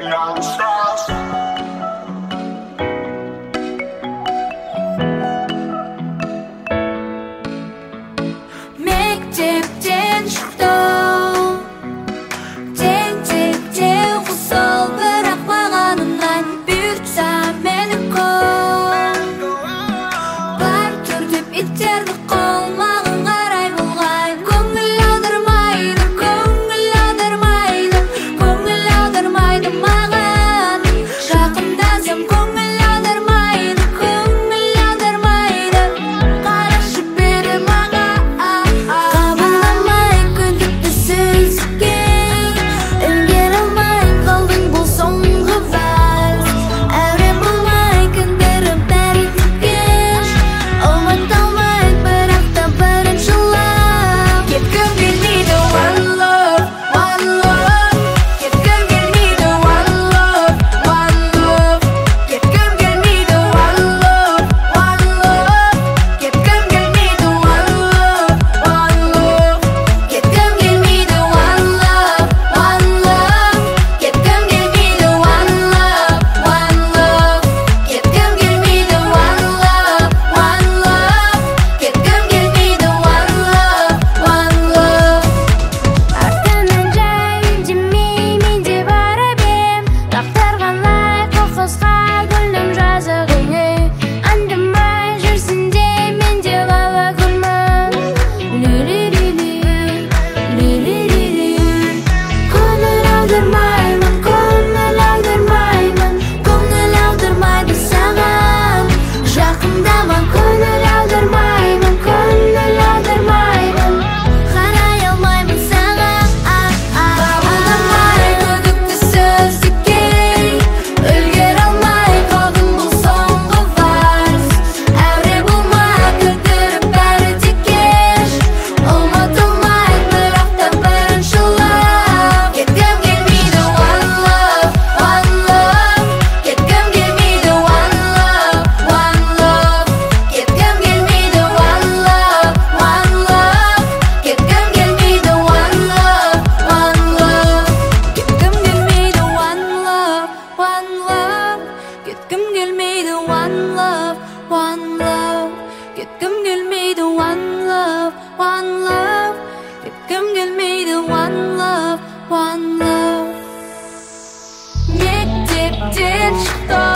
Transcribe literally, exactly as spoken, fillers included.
Мектептен шықтым, тентекте құсыл, бірақ маған ұнайды бұйыртса менікі. Бар тұр деп иттерді қол, маған қарай болғай. Көңіл алдырмайды, көңіл алдырмайды, көңіл алдырмайды маған. Жақындасам көңіл алдырмайды, көңіл алдырмайды. Қарашы бері маған, қабылдамай күдікті сөзге. Үлгере алмай қалдың бұл соңғы вальс. Әуре болмай күндері бәрі тікеш. Ұмыта алмай бірақ та бірінші love. Кеткім келмейді one love, one love. Кеткім келмейді one love, one love. Кеткім келмейді one love, one love. Кеткім келмейді one love, one love. Кеткім келмейді one love, one love. Кеткім келмейді one love, one love. Кеткім келмейді one love, one love. Кеткім келмейді one love, one love. Артынан жай үндемей мен де барып ем, лақтырған лай қоқысқа гүлім жазығыңе. Аңдамай жүрсін де мен де лала гүлмін. Лю-лю-лю-лю, лю-лю-лю-лю. Көңіл алдырмаймын, көңіл алдырмаймын, көңіл алдырмайды саған. Жақындама, көңіл алдырмаймын, көңіл алдырмаймын. Қарай алмаймын саған, қабылдамай күдікті сөздерге. Үлгере алмай қалдың бұл соңғы вальс. Әуре болмай күндері бәрі текеш. Ұмыта алмай бірақ та бірінші love. Кеткім келмейді one love, one love. Кеткім келмейді one love, one love. Кеткім келмейді one love, one love. Кеткім келмейді one love, one love. Кеткім келмейді one love, one love. Кеткім келмейді one love, one love. Кеткім келмейді one love, one love. Кеткім келмейді one love, one love. Мектептен шықтым.